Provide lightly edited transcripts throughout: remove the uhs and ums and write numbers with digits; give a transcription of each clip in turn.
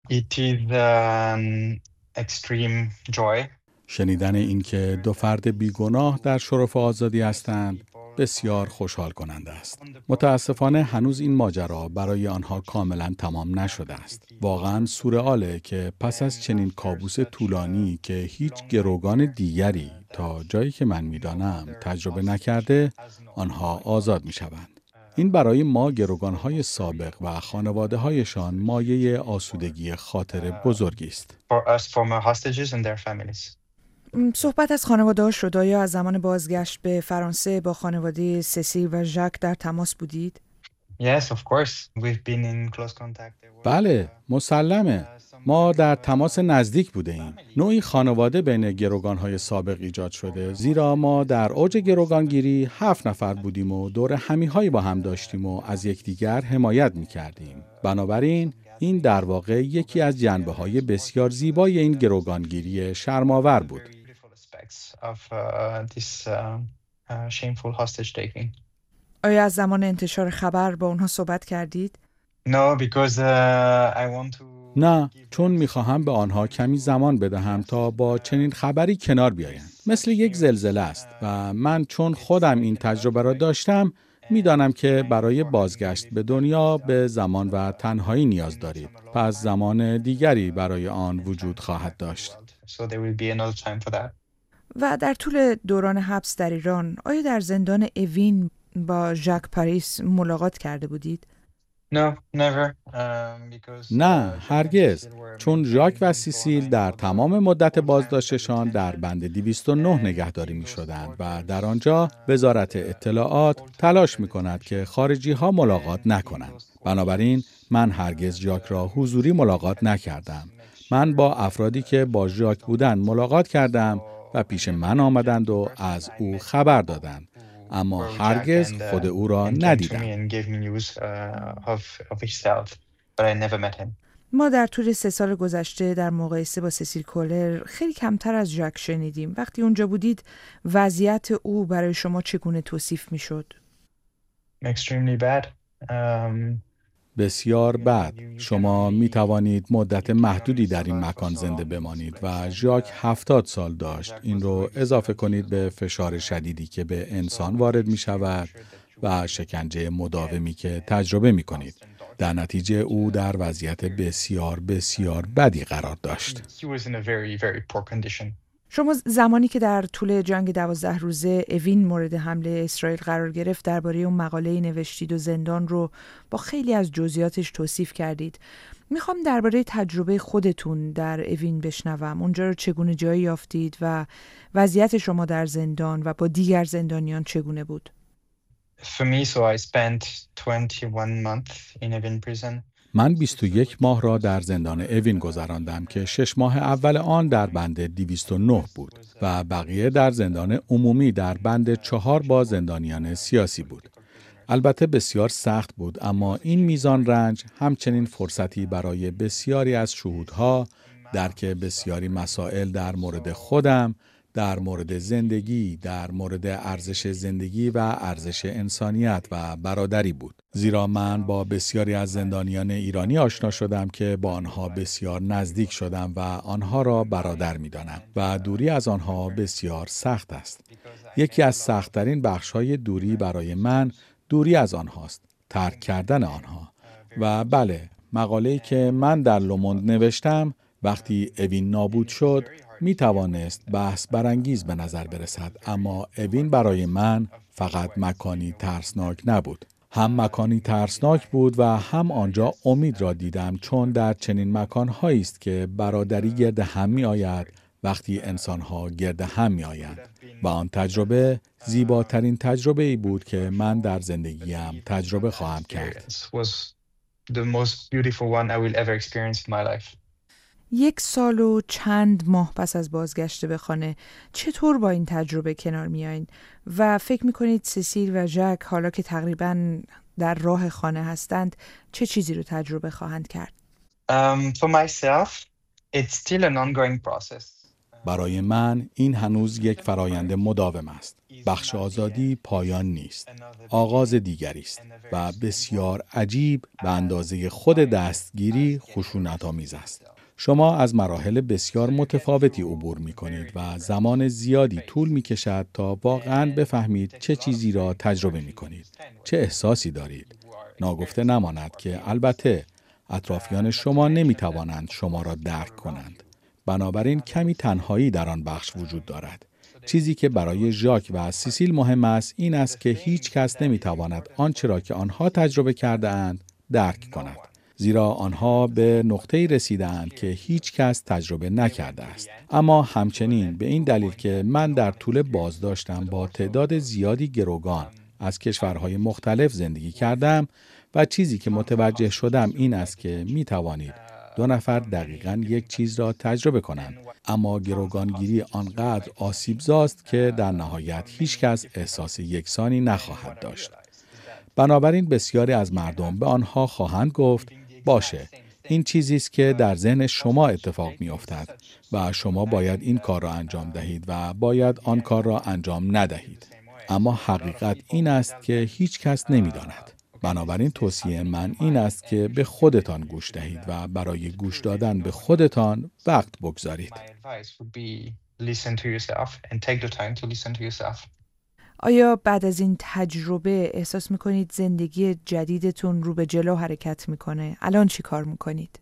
It is an extreme joy. شنیدن اینکه دو فرد بیگناه در شرف آزادی هستند بسیار خوشحال کننده است. متاسفانه هنوز این ماجرا برای آنها کاملا تمام نشده است. واقعا سورئاله که پس از چنین کابوس طولانی که هیچ گروگان دیگری تا جایی که من می‌دانم تجربه نکرده، آنها آزاد می‌شوند. این برای ما گروگان‌های سابق و خانواده‌هایشان مایه آسودگی خاطر بزرگی است. For us former hostages and their families. صحبت از خانواده ها شد. یا از زمان بازگشت به فرانسه با خانواده سسیل و ژاک در تماس بودید؟ Yes, of course. We've been in close contact. بله، مسلمه. ما در تماس نزدیک بوده ایم. نوعی خانواده بین گروگان‌های سابق ایجاد شده، زیرا ما در اوج گروگانگیری 7 نفر بودیم و دور همی‌هایی با هم داشتیم و از یکدیگر حمایت می‌کردیم. بنابراین این در واقع یکی از جنبه‌های بسیار زیبای این گروگانگیری شرم‌آور بود. Shameful hostage taking. آیا از زمان انتشار خبر با اونها صحبت کردید؟ No, because I want to. نه، چون میخواهم به آنها کمی زمان بدهم تا با چنین خبری کنار بیایند. مثل یک زلزله است و من چون خودم این تجربه را داشتم میدانم که برای بازگشت به دنیا به زمان و تنهایی نیاز دارید. پس زمان دیگری برای آن وجود خواهد داشت. So there will be another time for that. و در طول دوران حبس در ایران آیا در زندان اوین با ژاک پاریس ملاقات کرده بودید؟ No, never. Because نه، هرگز. چون ژاک و سیسیل در تمام مدت بازداشتشان در بند 209 نگهداری می شدند و در آنجا وزارت اطلاعات تلاش می کند که خارجی ها ملاقات نکنند. بنابراین من هرگز ژاک را حضوری ملاقات نکردم. من با افرادی که با ژاک بودند ملاقات کردم و پیش من آمدند و از او خبر دادند. اما هرگز خود او را ندیدم. ما در طول 3 سال گذشته در مقایسه با سسیل کولر خیلی کمتر از ژاک شنیدیم. وقتی اونجا بودید وضعیت او برای شما چگونه توصیف میشد؟ Extremely bad. بسیار بد. شما می توانید مدت محدودی در این مکان زنده بمانید و ژاک 70 سال داشت. این رو اضافه کنید به فشار شدیدی که به انسان وارد می شود و شکنجه مداومی که تجربه می کنید. در نتیجه او در وضعیت بسیار بسیار بدی قرار داشت. He was in a very, very poor condition. شما زمانی که در طول جنگ 12 روزه اوین مورد حمله اسرائیل قرار گرفت درباره اون مقاله‌ای نوشتید و زندان رو با خیلی از جزئیاتش توصیف کردید. میخوام درباره تجربه خودتون در اوین بشنوم. اونجا رو چگونه جایی یافتید و وضعیت شما در زندان و با دیگر زندانیان چگونه بود؟ For me, so I spent 21 months in Evin prison. من 21 ماه را در زندان اوین گذراندم که 6 ماه اول آن در بند 209 بود و بقیه در زندان عمومی در بند 4 با زندانیان سیاسی بود. البته بسیار سخت بود، اما این میزان رنج همچنین فرصتی برای بسیاری از شهودها درک بسیاری مسائل در مورد خودم، در مورد زندگی، در مورد ارزش زندگی و ارزش انسانیت و برادری بود. زیرا من با بسیاری از زندانیان ایرانی آشنا شدم که با آنها بسیار نزدیک شدم و آنها را برادر می‌دانم و دوری از آنها بسیار سخت است. یکی از سخت‌ترین بخش‌های دوری برای من دوری از آنهاست، ترک کردن آنها. و بله، مقاله‌ای که من در لوموند نوشتم وقتی اوین نابود شد می توانست بحث برانگیز به نظر برسد، اما اوین برای من فقط مکانی ترسناک نبود. هم مکانی ترسناک بود و هم آنجا امید را دیدم، چون در چنین مکان‌هایی است که برادری گرد هم می آید وقتی انسان‌ها گرد هم می آیند. و آن تجربه زیباترین تجربه ای بود که من در زندگیم تجربه خواهم کرد. The most beautiful one I will ever experience in my life. 1 سال و چند ماه پس از بازگشت به خانه چطور با این تجربه کنار میایین و فکر میکنید سسیل و ژاک حالا که تقریباً در راه خانه هستند چه چیزی رو تجربه خواهند کرد؟ For myself, it's still an ongoing process. برای من این هنوز یک فرایند مداوم است. بخش آزادی پایان نیست. آغاز دیگری است و بسیار عجیب به اندازه خود دستگیری خشونت‌آمیز است. شما از مراحل بسیار متفاوتی عبور می‌کنید و زمان زیادی طول می‌کشد تا واقعاً بفهمید چه چیزی را تجربه می‌کنید، چه احساسی دارید. ناگفته نماند که البته اطرافیان شما نمی‌توانند شما را درک کنند. بنابراین کمی تنهایی در آن بخش وجود دارد. چیزی که برای ژاک و سیسیل مهم است این است که هیچ کس نمی‌تواند آنچه را که آنها تجربه کرده‌اند درک کند. زیرا آنها به نقطه‌ای رسیدند که هیچ کس تجربه نکرده است. اما همچنین به این دلیل که من در طول بازداشتم با تعداد زیادی گروگان از کشورهای مختلف زندگی کردم و چیزی که متوجه شدم این است که می توانید دو نفر دقیقاً یک چیز را تجربه کنند، اما گروگانگیری آنقدر آسیبزاست که در نهایت هیچ کس احساس یکسانی نخواهد داشت. بنابراین بسیاری از مردم به آنها خواهند گفت باشه، این چیزی است که در ذهن شما اتفاق می‌افتد و شما باید این کار را انجام دهید و باید آن کار را انجام ندهید. اما حقیقت این است که هیچ کس نمی‌داند. بنابراین توصیه من این است که به خودتان گوش دهید و برای گوش دادن به خودتان وقت بگذارید. آیا بعد از این تجربه احساس میکنید زندگی جدیدتون رو به جلو حرکت میکنه؟ الان چی کار میکنید؟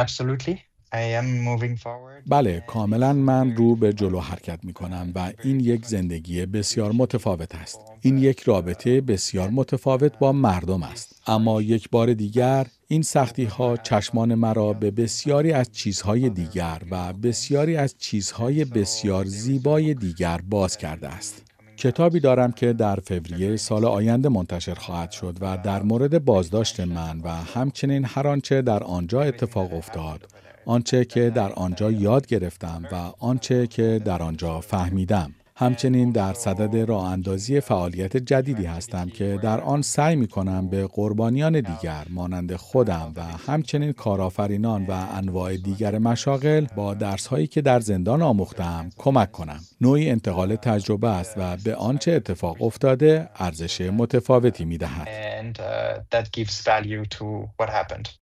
بله، کاملا من رو به جلو حرکت میکنم و این یک زندگی بسیار متفاوت است. این یک رابطه بسیار متفاوت با مردم است. اما یک بار دیگر این سختی ها چشمان مرا به بسیاری از چیزهای دیگر و بسیاری از چیزهای بسیار زیبای دیگر باز کرده است. کتابی دارم که در فوریه سال آینده منتشر خواهد شد و در مورد بازداشت من و همچنین هر آنچه در آنجا اتفاق افتاد، آنچه که در آنجا یاد گرفتم و آنچه که در آنجا فهمیدم. همچنین در صدد راه اندازی فعالیت جدیدی هستم که در آن سعی می‌کنم به قربانیان دیگر مانند خودم و همچنین کارآفرینان و انواع دیگر مشاغل با درس‌هایی که در زندان آموختم کمک کنم. نوعی انتقال تجربه است و به آنچه اتفاق افتاده ارزش متفاوتی می‌دهد.